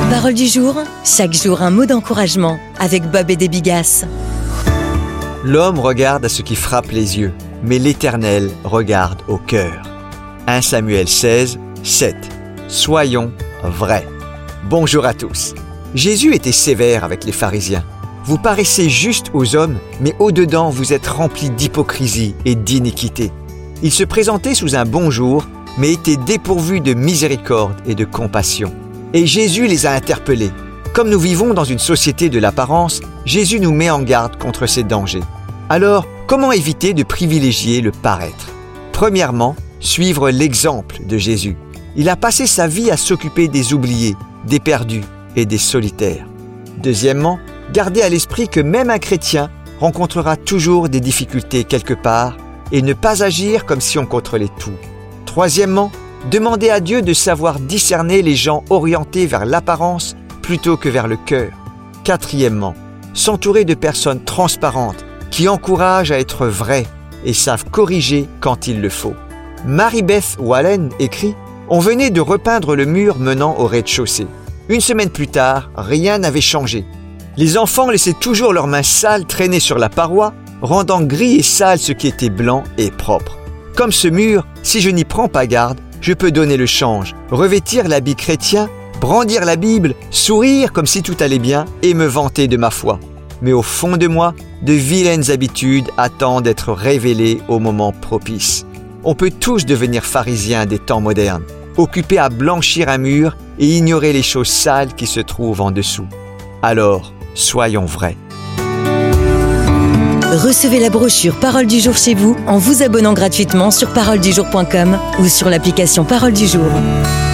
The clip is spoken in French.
Parole du jour, chaque jour un mot d'encouragement avec Bob et des Bigasses. L'homme regarde à ce qui frappe les yeux, mais l'Éternel regarde au cœur. 1 Samuel 16, 7. Soyons vrais. Bonjour à tous. Jésus était sévère avec les pharisiens. Vous paraissez juste aux hommes, mais au-dedans vous êtes remplis d'hypocrisie et d'iniquité. Ils se présentaient sous un bon jour, mais étaient dépourvus de miséricorde et de compassion. Et Jésus les a interpellés. Comme nous vivons dans une société de l'apparence, Jésus nous met en garde contre ces dangers. Alors, comment éviter de privilégier le paraître ? Premièrement, suivre l'exemple de Jésus. Il a passé sa vie à s'occuper des oubliés, des perdus et des solitaires. Deuxièmement, garder à l'esprit que même un chrétien rencontrera toujours des difficultés quelque part et ne pas agir comme si on contrôlait tout. Troisièmement, demander à Dieu de savoir discerner les gens orientés vers l'apparence plutôt que vers le cœur. Quatrièmement, s'entourer de personnes transparentes qui encouragent à être vrais et savent corriger quand il le faut. Mary-Beth Wallen écrit « On venait de repeindre le mur menant au rez-de-chaussée. Une semaine plus tard, rien n'avait changé. Les enfants laissaient toujours leurs mains sales traîner sur la paroi, rendant gris et sale ce qui était blanc et propre. Comme ce mur, si je n'y prends pas garde, je peux donner le change, revêtir l'habit chrétien, brandir la Bible, sourire comme si tout allait bien et me vanter de ma foi. Mais au fond de moi, de vilaines habitudes attendent d'être révélées au moment propice. On peut tous devenir pharisiens des temps modernes, occupés à blanchir un mur et ignorer les choses sales qui se trouvent en dessous. Alors, soyons vrais. Recevez la brochure Parole du jour chez vous en vous abonnant gratuitement sur paroledujour.com ou sur l'application Parole du jour.